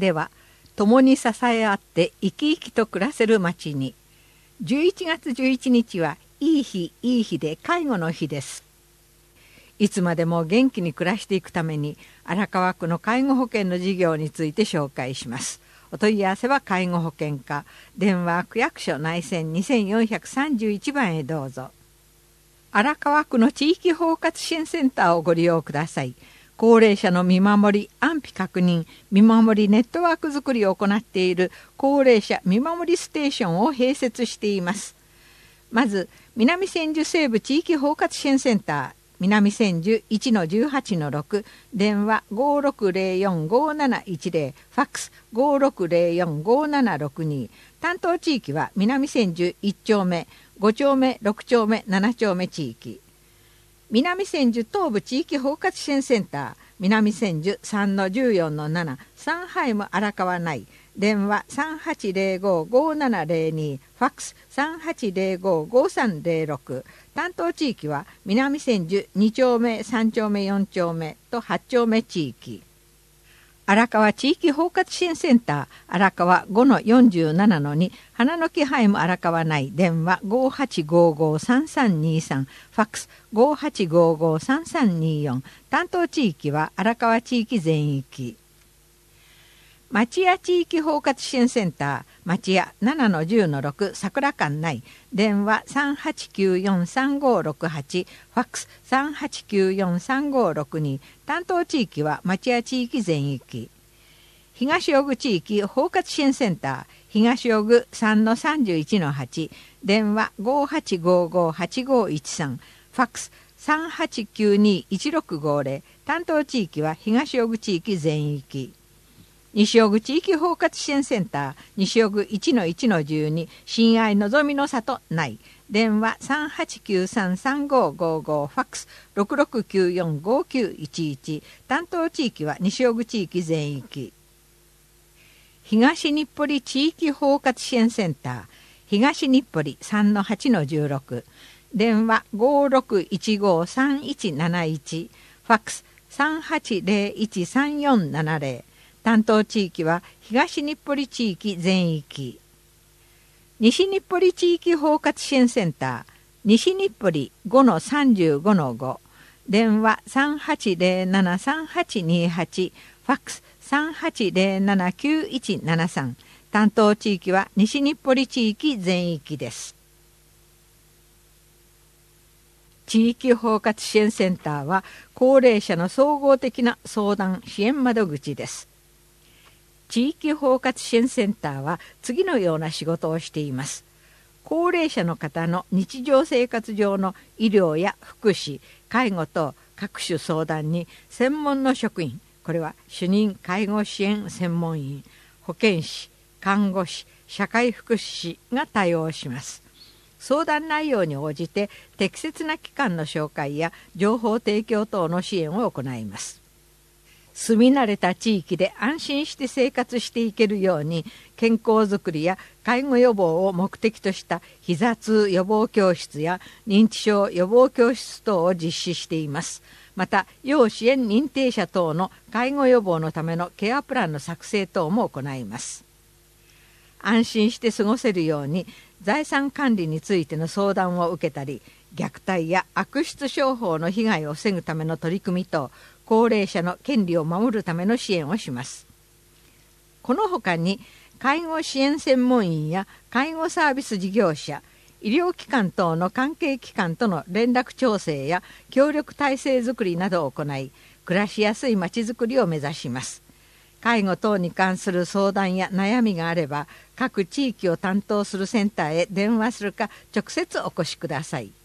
では共に支え合って生き生きと暮らせる町に。11月11日はいい日いい日で介護の日です。いつまでも元気に暮らしていくために荒川区の介護保険の事業について紹介します。お問い合わせは介護保険課、電話区役所内線2431番へどうぞ。荒川区の地域包括支援センターをご利用ください。高齢者の見守り、安否確認、見守りネットワークづくりを行っている高齢者見守りステーションを併設しています。まず南千住西部地域包括支援センター、南千住 1-18-6、電話 5604-5710、ファックス 5604-5762。担当地域は南千住1丁目、5丁目、6丁目、7丁目地域。南千住東部地域包括支援センター、南千住 3-14-7、サンハイム荒川内、電話 3805-5702、ファックス 3805-5306。担当地域は南千住2丁目、3丁目、4丁目と8丁目地域。荒川地域包括支援センター、荒川 5-47-2、花の木ハイム荒川内、電話 5855-3323、ファックス 5855-3324。担当地域は荒川地域全域。町屋地域包括支援センター、町屋 7-10-6、桜館内、電話 3894-3568、ファックス 3894-3562。担当地域は町屋地域全域。東尾久地域包括支援センター、東尾久 3-31-8、電話 5855-8513、ファックス 3892-1650。担当地域は東尾久地域全域。西尾久地域包括支援センター、西尾久 1-1-12、親愛のぞみの里内、電話 3893-3555、ファックス 6694-5911。担当地域は西尾久地域全域。東日暮里地域包括支援センター、東日暮里 3-8-16、電話 5615-3171、ファックス 3801-3470。担当地域は東日暮里地域全域。西日暮里地域包括支援センター、西日暮里 5-35-5、電話 3807-3828、ファックス 3807-9173。担当地域は西日暮里地域全域です。地域包括支援センターは高齢者の総合的な相談支援窓口です。地域包括支援センターは次のような仕事をしています。高齢者の方の日常生活上の医療や福祉、介護等各種相談に専門の職員、これは主任介護支援専門員、保健師、看護師、社会福祉士が対応します。相談内容に応じて適切な機関の紹介や情報提供等の支援を行います。住み慣れた地域で安心して生活していけるように健康づくりや介護予防を目的とした膝痛予防教室や認知症予防教室等を実施しています。また要支援認定者等の介護予防のためのケアプランの作成等も行います。安心して過ごせるように財産管理についての相談を受けたり、虐待や悪質商法の被害を防ぐための取り組みと高齢者の権利を守るための支援をします。この他に介護支援専門員や介護サービス事業者、医療機関等の関係機関との連絡調整や協力体制づくりなどを行い、暮らしやすいまちづくりを目指します。介護等に関する相談や悩みがあれば、各地域を担当するセンターへ電話するか直接お越しください。